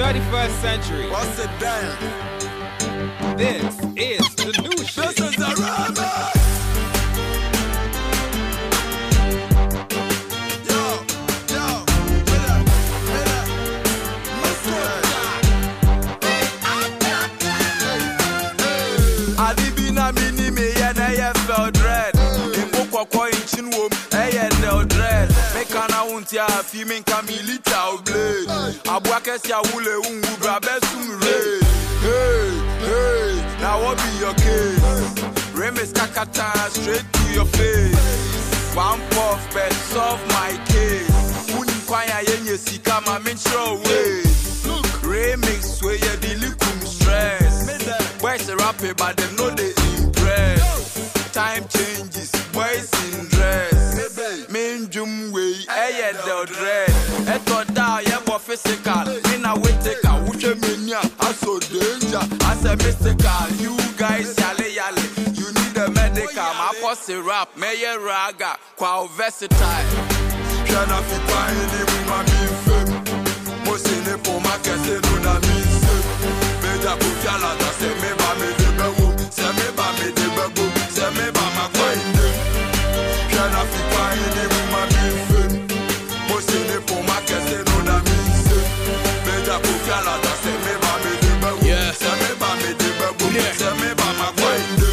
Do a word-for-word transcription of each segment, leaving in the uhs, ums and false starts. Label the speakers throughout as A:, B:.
A: twenty-first century.
B: What's the damn?
A: This is the new shit.
B: This is the remix. Yo, yo, Miller, Miller, Adibina mini me and I felt dread. In Boko in Chinwom, I felt dread. Make an out ya, female Camilita blade. Abuakesia wule ungu brabesum ray. Hey, hey, now what be your case? Remis kakata straight to your face. One puff, bet solve my case. Wouldn't kwaya yenye sika ma menstrual ways. Remix where you delikum stress. Boys are rapping but them know they impress. Time changes, boys in dress. Main jum way, aye the dread. Eto da ye bo physical. In a way take a wuche mania. I so danger, I say mystical. You guys yale yale. You need a medical. My posse rap, meye raga, kwa versatile. Piano fi kwa ini wima mi fem. Mosine po ma kese no na mi se. Meja ku fiala da se me ba me de bewo. Se me ba me de bewo. Se me ba ma kwa inde. Piano fi kwa ini wima mi fem. Mosine po ma kese no na mi se. Meja ku fiala da se me ba me de bewo. Se me ba me de bewo. Se me ba ma kwa inde.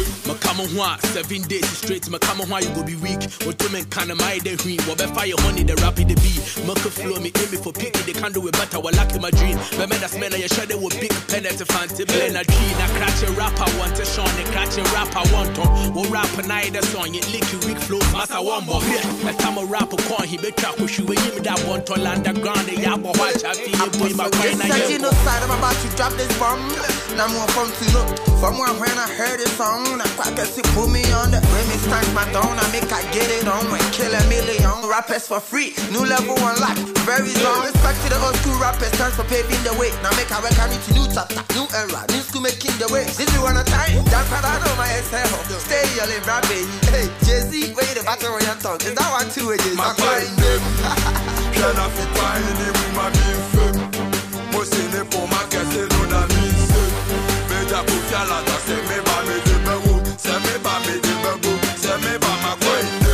C: Seven days straight, Makama, you go be weak. What to make kind of my day green? What by fire honey, the rapid the beat. Maka flow me, aim me for picky, they can't do it better. While lucky my dream. But man, that's man, I shadow with big pen at the fancy blend. I dream, I crash a rap, I want to Sean, a crash a rap, I want to. What rap and I the song, it lick you weak flow, master one more. A time a rapper coin, he be trap with you, and you that one to land the ground, the yabo watch, I feel you put my brain. I
D: you know, side, I'm about to drop this bomb. Now more from to look. From when I heard this song, I crack a sip, put me on the remix, stank my throne. I make I get it on and kill a million rappers for free. New level unlocked, very long. Respect to the old school rappers, thanks for paving the way. Now make I reckon into new chapter, new era, new school making the way. This you wanna time, that's what I know my exhale. Stay yelling, rapping. Hey, Jay-Z, wait the battle on your tongue. Is that one too? It is my fine name.
B: Piano fi kwa ini wima mi fem. Mosine po ma kese no na mi se. Meja ku fiala da se me ba me de bewo. Se me ba me de bewo. Se me ba ma kwa inde.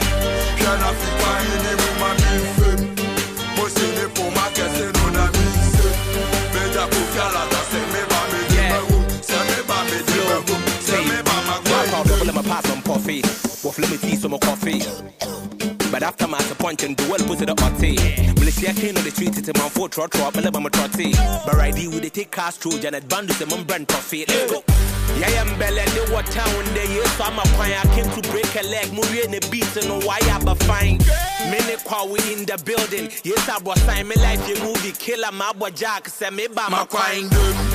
B: Piano fi kwa ini wima mi fem. Mosine po ma kese no na mi se. Meja ku fiala da se me ba me de bewo. Se me ba me de bewo. Se me ba ma kwa inde.
E: Double my pass on coffee. What let me tea some coffee. But after my punch and do well, put it up my tea. Militia came on the street, it's a man for trot trot, but I'm a trotty. But I deal with the take cast through Janet Bandus and brand profit. Let's go. Yeah, I'm Bella, the what town there, yes, so I'm a point. I came to break a leg, movie in the beats, and why I be fine. Minute while we in the building, yes, I was sign me life, your movie killer, my boy Jack, send me by my crying.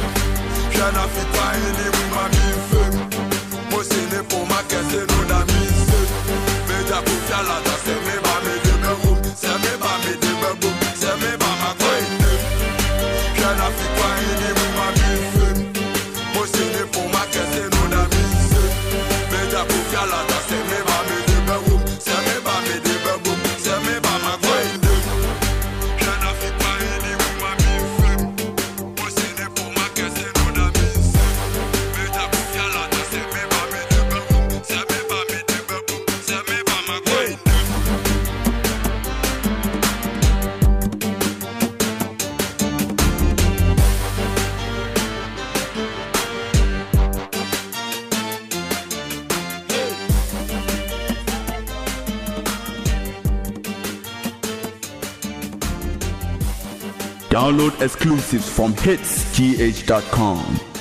B: Piano fi kwa ini wima mi fem. Mosine po ma kese no na mi se. Meja ku fiala da se me ba me de bewo. Se me ba me de bewo. Se me ba ma kwa inde. Piano fi kwa ini wima mi fem. Mosine po ma kese no na mi se. Meja ku fiala da se me ba me de bewo. Se me ba me de bewo. Se me ba ma kwa inde. Piano fi kwa ini wima mi fem. Mosine po ma kese no na mi se. Meja ku fiala da se me ba me de bewo. Se me ba me de bewo. Se me ba ma kwa inde.
F: Download exclusives from hits g h dot com.